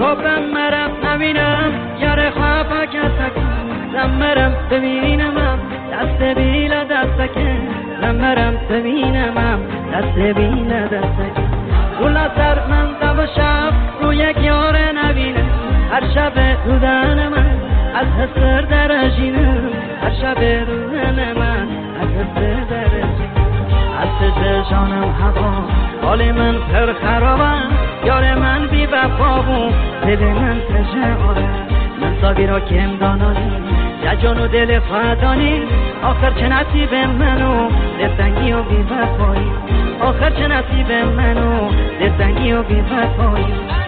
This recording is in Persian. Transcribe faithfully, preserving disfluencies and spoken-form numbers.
خوبم مرم نبینم یار خواب کسک زمرم ببینمم دست بیلا دستکه زمرم ببینمم دست بیلا دستکه رولا سر من دو شب رو یک یار نبینم هر شب رودن من از حسر درجینم هر شب رودن من از حسر درجینم از چشانم هوا حال من پر خرابم یار من بی وفابون دل من تجاره من ساگی را کم دانانی جان و دل فدانی آخر چه نصیب منو دلتنگی و بی وفایی آخر چه نصیب منو دلتنگی و بی وفایی